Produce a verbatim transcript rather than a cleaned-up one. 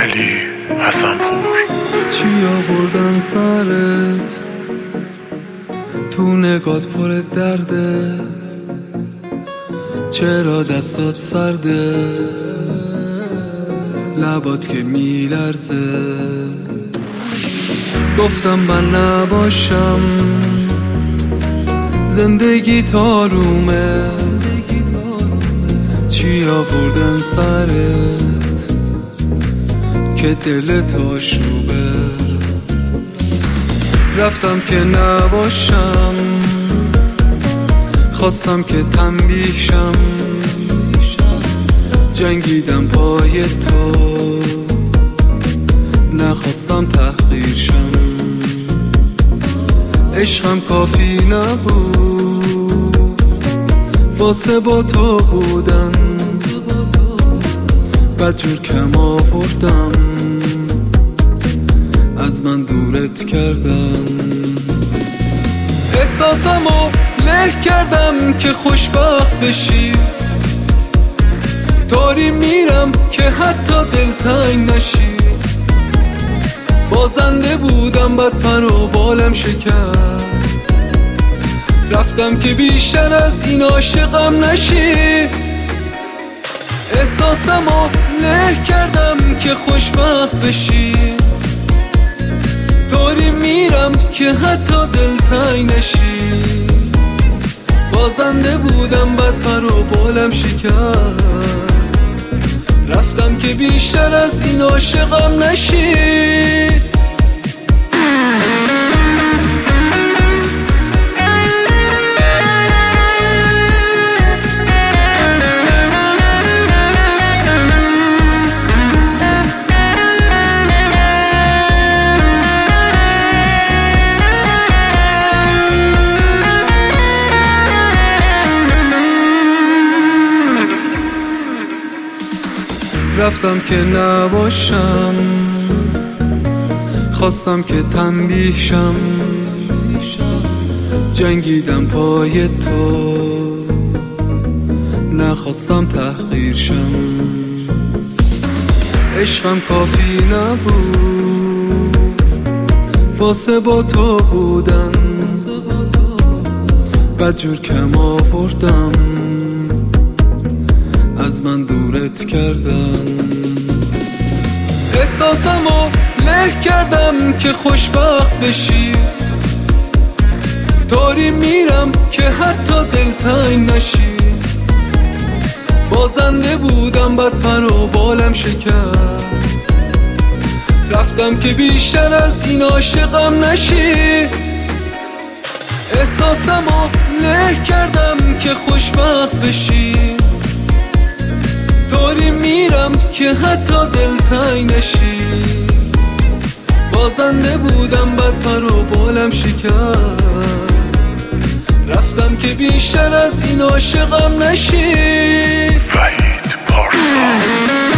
علی حسن‌پور. چی آوردن سرت تو نگات پر درده، چرا دستات سرده، لبات که میلرزه. گفتم من نباشم زندگی تارومه، چی آوردن سرت که دلت آشوبه. رفتم که نباشم، خواستم که تنبیه شم، جنگیدم پای تو، نخواستم تحقیر شم. عشقم کافی نبود واسه با تو بودن، بدجور کم آوردم، از من دورت کردم. احساسمو له کردم که خوشبخت بشی، طوری میرم که حتی دلتنگ نشی. بازنده بودم بعد پر و بالم شکست، رفتم که بیشتر از این عاشقم نشی. احساسمو له کردم که خوشبخت بشی، طوری میرم که حتی دلتنگ نشی. بازنده بودم بعد پر و بالم شکست، رفتم که بیشتر از این عاشقم نشی. رفتم که نباشم، خواستم که تنبیه شم، جنگیدم پای تو، نخواستم تحقیر شم. عشقم کافی نبود واسه با تو بودن، بدجور کم آوردم، از من دورت کردم. احساسمو له کردم که خوشبخت بشی، طوری میرم که حتی دلتنگ نشی. بازنده بودم بعد پر و بالم شکست، رفتم که بیشتر از این عاشقم نشی. احساسمو له کردم که خوشبخت بشی، طوری میرم که حتی دلتنگ نشی. بازنده بودم بعد پر و بالم شکست، رفتم که بیشتر از این عاشقم نشی. وحید پارسا.